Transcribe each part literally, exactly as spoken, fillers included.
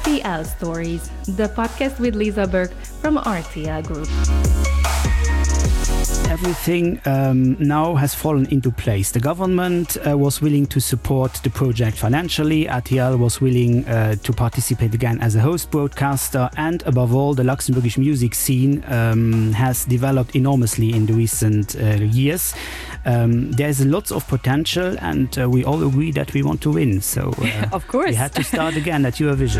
R T L Stories, the podcast with Lisa Burke from R T L Group. Everything um, now has fallen into place. The government uh, was willing to support the project financially. R T L was willing uh, to participate again as a host broadcaster, and above all, the Luxembourgish music scene um, has developed enormously in the recent uh, years. Um, there's lots of potential, and uh, we all agree that we want to win. So, uh, of course, we had to start again at Eurovision.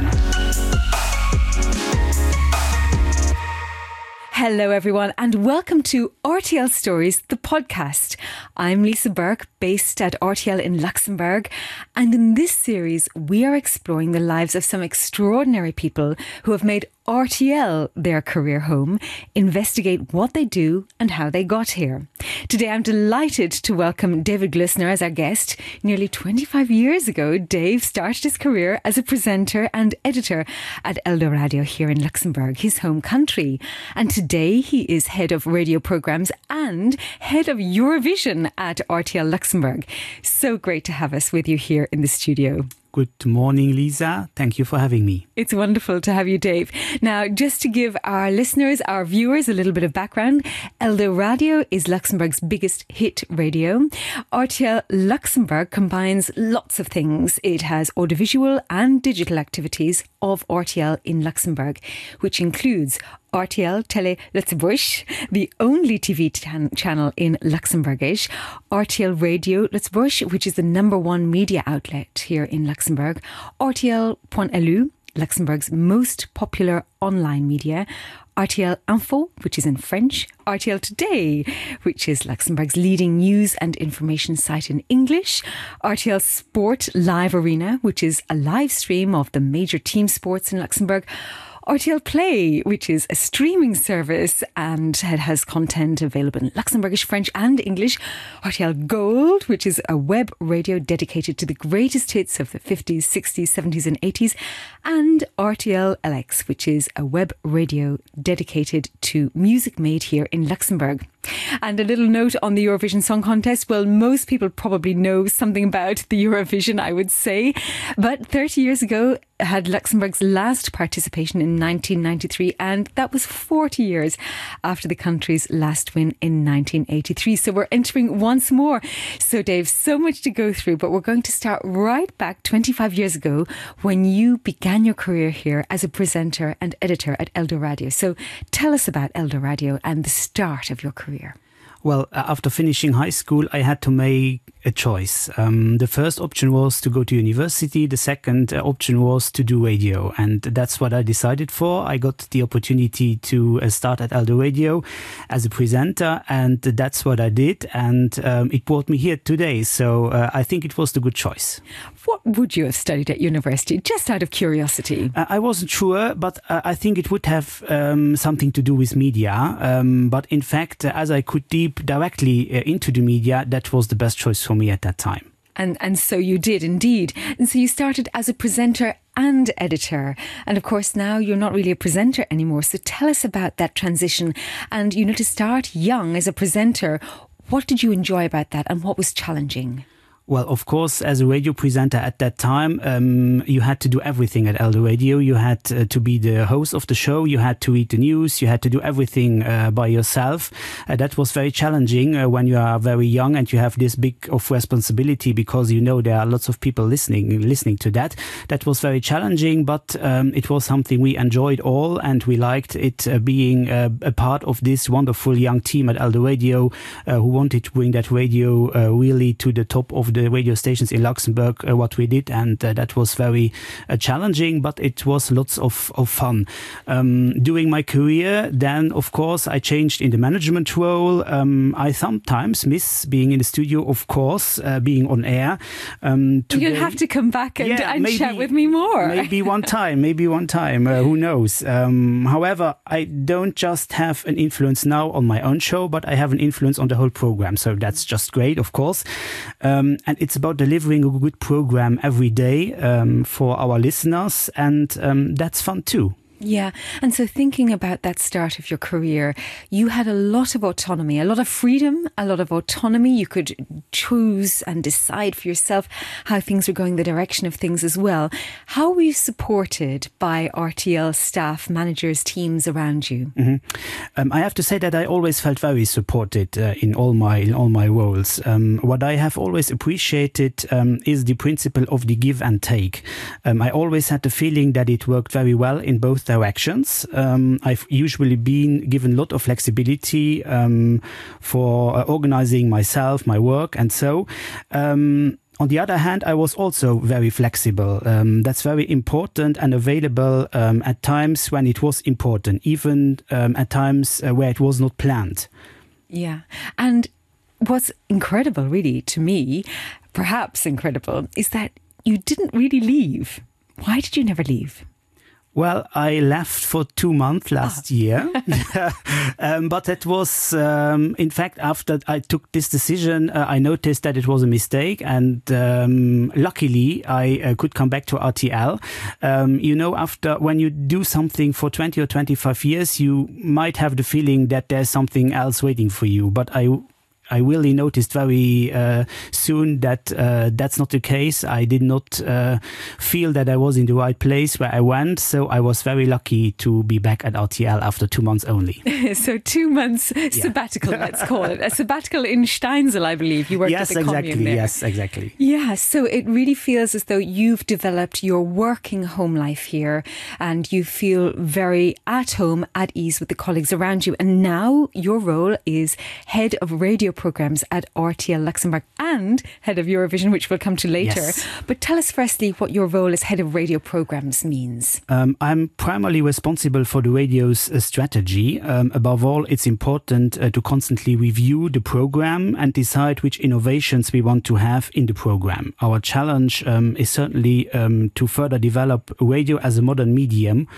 Hello everyone and welcome to R T L Stories, the podcast. I'm Lisa Burke, based at R T L in Luxembourg, and in this series we are exploring the lives of some extraordinary people who have made R T L their career home, investigate what they do and how they got here. Today I'm delighted to welcome David Glusner as our guest. Nearly twenty-five years ago, Dave started his career as a presenter and editor at Eldoradio here in Luxembourg, his home country. And today he is head of radio programmes and head of Eurovision at R T L Luxembourg. So great to have us with you here in the studio. Good morning, Lisa. Thank you for having me. It's wonderful to have you, Dave. Now, just to give our listeners, our viewers, a little bit of background, Eldoradio is Luxembourg's biggest hit radio. R T L Luxembourg combines lots of things. It has audiovisual and digital activities of R T L in Luxembourg, which includes R T L Tele Lutzebusch, the only T V t- channel in Luxembourgish, R T L Radio Lutzebusch, which is the number one media outlet here in Luxembourg, R T L point L U, Luxembourg's most popular online media, R T L Info, which is in French, R T L Today, which is Luxembourg's leading news and information site in English, R T L Sport Live Arena, which is a live stream of the major team sports in Luxembourg, R T L Play, which is a streaming service and it has content available in Luxembourgish, French and English. R T L Gold, which is a web radio dedicated to the greatest hits of the fifties, sixties, seventies and eighties. And R T L L X, which is a web radio dedicated to music made here in Luxembourg. And a little note on the Eurovision Song Contest. Well, most people probably know something about the Eurovision, I would say. But thirty years ago, had Luxembourg's last participation in nineteen ninety-three, and that was forty years after the country's last win in nineteen eighty-three. So we're entering once more. So Dave, so much to go through, but we're going to start right back twenty-five years ago when you began your career here as a presenter and editor at Eldoradio. So tell us about Eldoradio and the start of your career. Well, after finishing high school, I had to make a choice. Um, the first option was to go to university. The second uh, option was to do radio. And that's what I decided for. I got the opportunity to uh, start at Eldoradio as a presenter. And that's what I did. And um, it brought me here today. So uh, I think it was the good choice. What would you have studied at university, just out of curiosity? Uh, I wasn't sure, but uh, I think it would have um, something to do with media. Um, but in fact, uh, as I could deep directly uh, into the media, that was the best choice for me at that time. And and so you did indeed. And so you started as a presenter and editor. And of course, now you're not really a presenter anymore. So tell us about that transition. And, you know, to start young as a presenter, what did you enjoy about that and what was challenging? Well, of course, as a radio presenter at that time, um, you had to do everything at Eldoradio. You had uh, to be the host of the show. You had to read the news. You had to do everything uh, by yourself. Uh, that was very challenging uh, when you are very young and you have this big of responsibility because you know there are lots of people listening listening to that. That was very challenging, but um, it was something we enjoyed all, and we liked it uh, being uh, a part of this wonderful young team at Eldoradio uh, who wanted to bring that radio uh, really to the top of the the radio stations in Luxembourg, uh, what we did, and uh, that was very uh, challenging, but it was lots of, of fun. Um, during my career, then, of course, I changed in the management role. Um, I sometimes miss being in the studio, of course, uh, being on air. Um, today, You'll have to come back and, yeah, and maybe, chat with me more. Maybe one time, maybe one time, uh, who knows. Um, however, I don't just have an influence now on my own show, but I have an influence on the whole program. So that's just great, of course. Um, and it's about delivering a good program every day um, for our listeners, and um, that's fun too. Yeah. And so thinking about that start of your career, you had a lot of autonomy, a lot of freedom, a lot of autonomy. You could choose and decide for yourself how things were going, the direction of things as well. How were you supported by R T L staff, managers, teams around you? Mm-hmm. Um, I have to say that I always felt very supported uh, in all my in all my roles. Um, what I have always appreciated um, is the principle of the give and take. Um, I always had the feeling that it worked very well in both directions. Um, I've usually been given a lot of flexibility um, for uh, organizing myself, my work, and so. Um, On the other hand, I was also very flexible. Um, that's very important and available um, at times when it was important, even um, at times uh, where it was not planned. Yeah. And what's incredible, really, to me, perhaps incredible, is that you didn't really leave. Why did you never leave? Well, I left for two months last ah. year, um, but it was, um, in fact, after I took this decision, uh, I noticed that it was a mistake, and um, luckily I uh, could come back to R T L. Um, you know, after when you do something for twenty or twenty-five years, you might have the feeling that there's something else waiting for you, but I I really noticed very uh, soon that uh, that's not the case. I did not uh, feel that I was in the right place where I went, so I was very lucky to be back at R T L after two months only. So two months sabbatical, yeah. Let's call it. A sabbatical in Steinzel, I believe. You worked yes, at the exactly, commune there. Yes, exactly. Yeah, so it really feels as though you've developed your working home life here and you feel very at home, at ease with the colleagues around you. And now your role is head of radio programmes at R T L Luxembourg and head of Eurovision, which we'll come to later. Yes. But tell us firstly what your role as head of radio programmes means. Um, I'm primarily responsible for the radio's uh, strategy. Um, above all, it's important uh, to constantly review the programme and decide which innovations we want to have in the programme. Our challenge um, is certainly um, to further develop radio as a modern medium.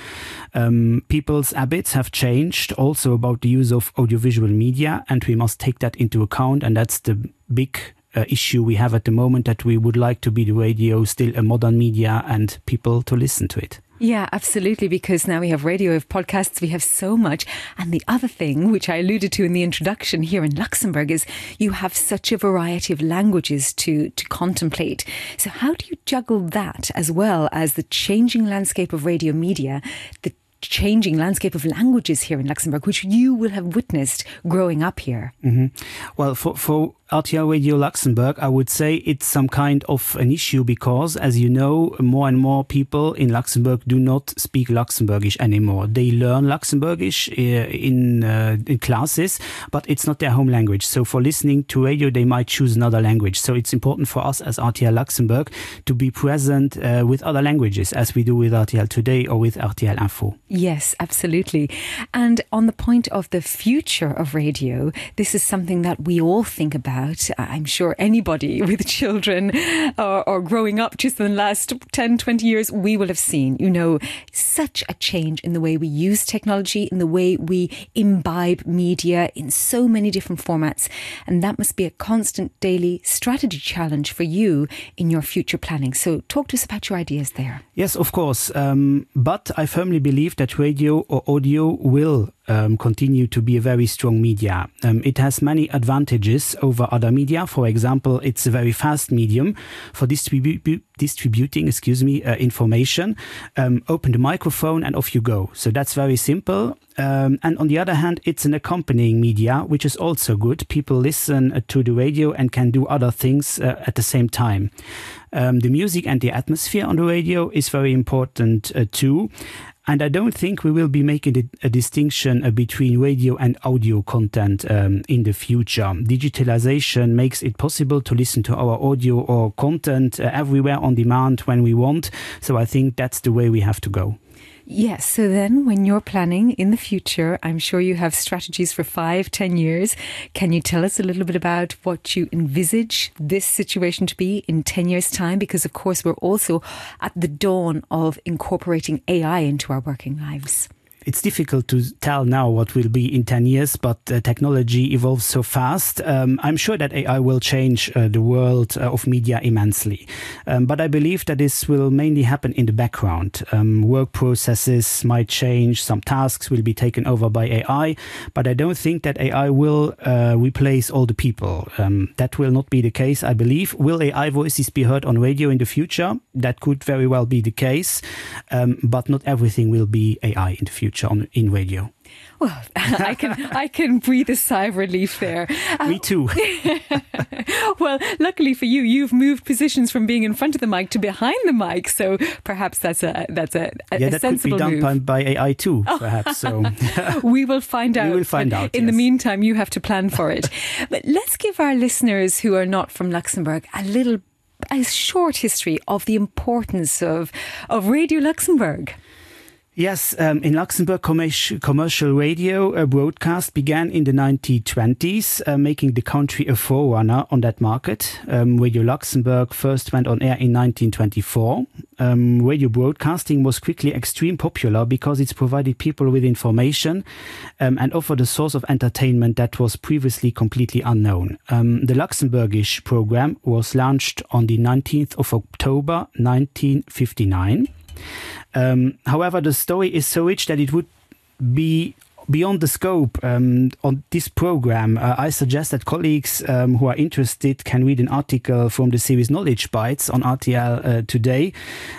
Um, people's habits have changed also about the use of audiovisual media, and we must take that into account. And that's the big uh, issue we have at the moment, that we would like to be the radio still a modern media and people to listen to it. Yeah, absolutely, because now we have radio, we have podcasts, we have so much. And the other thing, which I alluded to in the introduction here in Luxembourg, is you have such a variety of languages to, to contemplate. So how do you juggle that as well as the changing landscape of radio media, the changing landscape of languages here in Luxembourg, which you will have witnessed growing up here? Mm-hmm. Well, for, for R T L Radio Luxembourg, I would say it's some kind of an issue because, as you know, more and more people in Luxembourg do not speak Luxembourgish anymore. They learn Luxembourgish uh, in, uh, in classes, but it's not their home language. So for listening to radio, they might choose another language. So it's important for us as R T L Luxembourg to be present uh, with other languages, as we do with R T L Today or with R T L Info. Yes, absolutely. And on the point of the future of radio, this is something that we all think about. I'm sure anybody with children or, or growing up just in the last ten, twenty years, we will have seen, you know, such a change in the way we use technology, in the way we imbibe media in so many different formats. And that must be a constant daily strategy challenge for you in your future planning. So talk to us about your ideas there. Yes, of course. Um, but I firmly believe that radio or audio will Um, continue to be a very strong media. Um, it has many advantages over other media. For example, it's a very fast medium for distribu- distributing excuse me, uh, information. Um, open the microphone and off you go. So that's very simple. Um, and on the other hand, it's an accompanying media, which is also good. People listen uh, to the radio and can do other things uh, at the same time. Um, the music and the atmosphere on the radio is very important uh, too. And I don't think we will be making a, a distinction uh, between radio and audio content um, in the future. Digitalization makes it possible to listen to our audio or content uh, everywhere on demand when we want. So I think that's the way we have to go. Yes, so then when you're planning in the future, I'm sure you have strategies for five, ten years. Can you tell us a little bit about what you envisage this situation to be in ten years' time? Because, of course, we're also at the dawn of incorporating A I into our working lives. it's difficult to tell now what will be in ten years, but uh, technology evolves so fast. Um, I'm sure that A I will change uh, the world uh, of media immensely. Um, but I believe that this will mainly happen in the background. Um, work processes might change, some tasks will be taken over by A I, but I don't think that A I will uh, replace all the people. Um, that will not be the case, I believe. Will A I voices be heard on radio in the future? That could very well be the case, um, but not everything will be A I in the future on in radio. Well, I can I can breathe a sigh of relief there. Me too. Well, luckily for you, you've moved positions from being in front of the mic to behind the mic, so perhaps that's a that's a, a, yeah, a that sensible could be move. done by, by A I too, perhaps. So we will find out. We will find out. In yes. the meantime, you have to plan for it. But let's give our listeners who are not from Luxembourg a little, a short history of the importance of of Radio Luxembourg. Yes, um, in Luxembourg, commercial, commercial radio uh, broadcast began in the nineteen twenties, uh, making the country a forerunner on that market. Um, Radio Luxembourg first went on air in nineteen twenty-four. Um, radio broadcasting was quickly extremely popular because it provided people with information um, and offered a source of entertainment that was previously completely unknown. Um, the Luxembourgish program was launched on the nineteenth of October nineteen fifty-nine. Um, however, the story is so rich that it would be beyond the scope um, on this program. Uh, I suggest that colleagues um, who are interested can read an article from the series Knowledge Bites on R T L uh, today.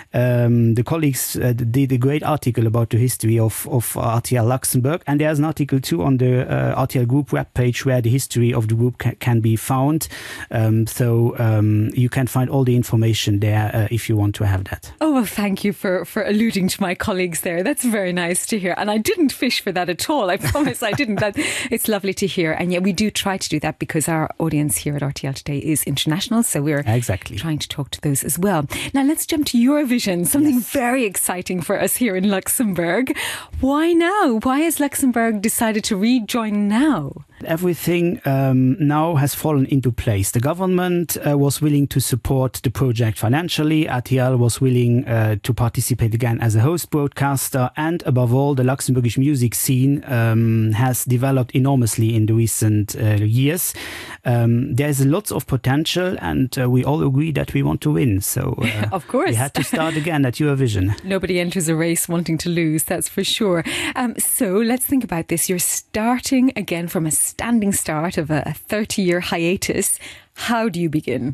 Um, the colleagues uh, did a great article about the history of, of R T L Luxembourg, and there's an article too on the uh, R T L Group webpage where the history of the group ca can be found. Um, so um, you can find all the information there uh, if you want to have that. Oh, well, thank you for, for alluding to my colleagues there. That's very nice to hear. And I didn't fish for that at all. I promise I didn't. That, it's lovely to hear. And yet we do try to do that because our audience here at R T L today is international. So we're exactly trying to talk to those as well. Now let's jump to Eurovision, something yes. very exciting for us here in Luxembourg. Why now? Why has Luxembourg decided to rejoin now? Everything um, now has fallen into place. The government uh, was willing to support the project financially. R T L was willing uh, to participate again as a host broadcaster. And above all, the Luxembourgish music scene um, has developed enormously in the recent uh, years. Um, there's lots of potential, and uh, we all agree that we want to win. So uh, of course, we had to start again at Eurovision. Nobody enters a race wanting to lose, that's for sure. Um, so let's think about this. You're starting again from a standing start of a thirty-year hiatus. How do you begin?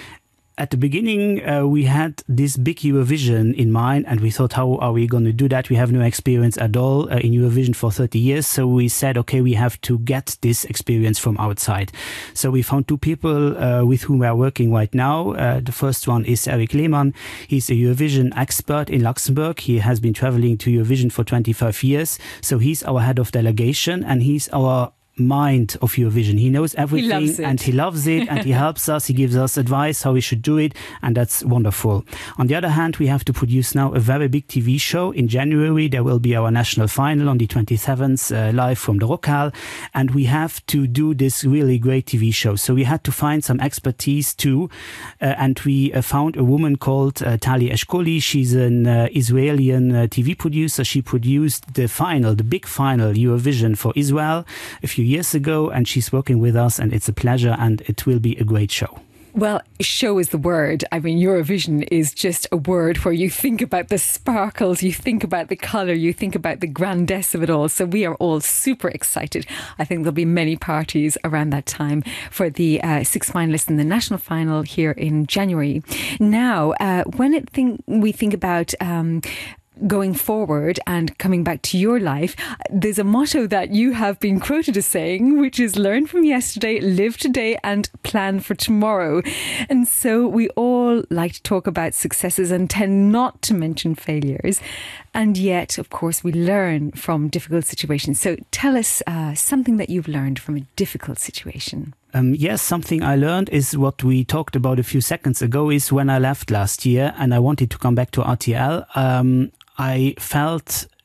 At the beginning, uh, we had this big Eurovision in mind, and we thought, how are we going to do that? We have no experience at all uh, in Eurovision for thirty years. So we said, okay, we have to get this experience from outside. So we found two people uh, with whom we are working right now. Uh, the first one is Eric Lehmann. He's a Eurovision expert in Luxembourg. He has been traveling to Eurovision for twenty-five years. So he's our head of delegation, and he's our mind of Eurovision. He knows everything, he and he loves it, and he helps us. He gives us advice how we should do it, and that's wonderful. On the other hand, we have to produce now a very big T V show. In January, there will be our national final on the twenty-seventh, uh, live from the Rockhal, and we have to do this really great T V show. So we had to find some expertise too, uh, and we uh, found a woman called uh, Tali Eshkoli. She's an uh, Israeli uh, T V producer. She produced the final, the big final Eurovision for Israel a few years ago, and she's working with us, and it's a pleasure, and it will be a great show. Well, show is the word. I mean, Eurovision is just a word where you think about the sparkles, you think about the colour, you think about the grandeur of it all. So we are all super excited. I think there'll be many parties around that time for the uh, six finalists in the national final here in January. Now, uh, when it think, we think about Um, going forward and coming back to your life, there's a motto that you have been quoted as saying, which is learn from yesterday, live today and plan for tomorrow. And so we all like to talk about successes and tend not to mention failures. And yet, of course, we learn from difficult situations. So tell us uh, something that you've learned from a difficult situation. Um, yes, something I learned is what we talked about a few seconds ago, is when I left last year and I wanted to come back to R T L. Um, I felt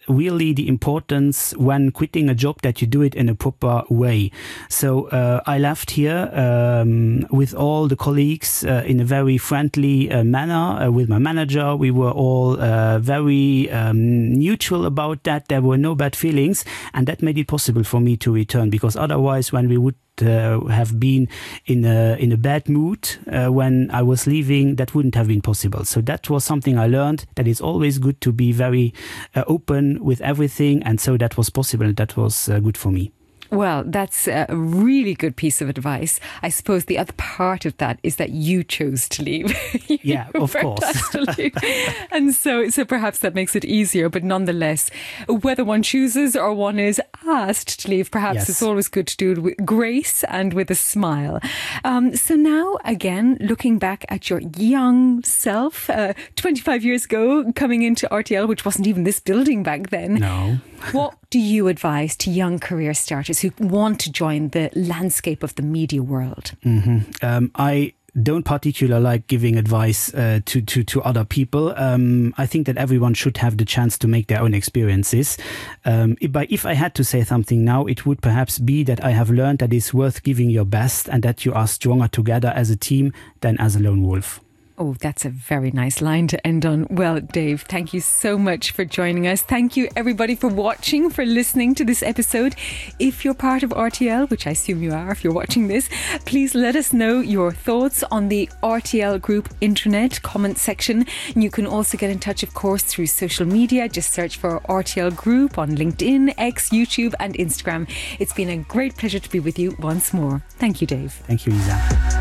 really the importance when quitting a job that you do it in a proper way. So uh, I left here um, with all the colleagues uh, in a very friendly uh, manner uh, with my manager. We were all uh, very um, neutral about that. There were no bad feelings, and that made it possible for me to return, because otherwise when we would Uh, have been in a in a bad mood uh, when I was leaving, that wouldn't have been possible. So that was something I learned, that it's always good to be very uh, open with everything, and so that was possible, and that was uh, good for me. Well, that's a really good piece of advice. I suppose the other part of that is that you chose to leave. Yeah, of course. And so, so perhaps that makes it easier. But nonetheless, whether one chooses or one is asked to leave, perhaps yes. it's always good to do it with grace and with a smile. Um, so now, again, looking back at your young self, uh, twenty-five years ago, coming into R T L, which wasn't even this building back then. No. What do you advise to young career starters who want to join the landscape of the media world? Mm-hmm. Um, I don't particularly like giving advice uh, to, to, to other people. Um, I think that everyone should have the chance to make their own experiences. Um, if, I, if I had to say something now, it would perhaps be that I have learned that it's worth giving your best, and that you are stronger together as a team than as a lone wolf. Oh, that's a very nice line to end on. Well, Dave, thank you so much for joining us. Thank you, everybody, for watching, for listening to this episode. If you're part of R T L, which I assume you are if you're watching this, please let us know your thoughts on the R T L Group internet comment section. And you can also get in touch, of course, through social media. Just search for R T L Group on LinkedIn, X, YouTube and Instagram. It's been a great pleasure to be with you once more. Thank you, Dave. Thank you, Lisa.